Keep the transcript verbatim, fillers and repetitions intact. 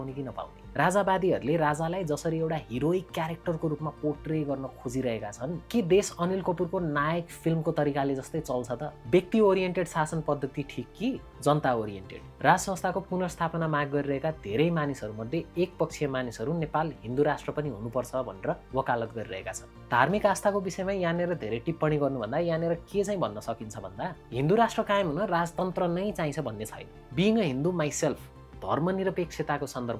कि नपाउने। राजावादीहरूले राजालाई जसरी एउटा हिरोइक क्यारेक्टरको रूपमा पोर्ट्रे गर्न खोजिरहेका छन्, के देश अनिल कपुरको नायक फिल्मको तरिकाले जस्तै चल्छ त? व्यक्ति ओरिएन्टेड शासन पद्धति ठिक कि जनता ओरिएन्टेड? राज संस्थाको पुनर्स्थापना माग गरिरहेका धेरै मानिसहरूमध्ये एक पक्षीय मानिसहरू नेपाल हिन्दू राष्ट्र पनि हुनुपर्छ भनेर वकालत गरिरहेका छन्। धार्मिक आस्थाको विषयमा यहाँनिर धेरै टिप्पणी गर्नुभन्दा यहाँनिर के चाहिँ भन्न सकिन्छ भन्दा हिन्दू राष्ट्र कायम हुन राजतन्त्र नै चाहिन्छ भन्ने छैन। बिइङ अ हिन्दू माइसेल्फ धर्मनिरपेक्षताको सन्दर्भमा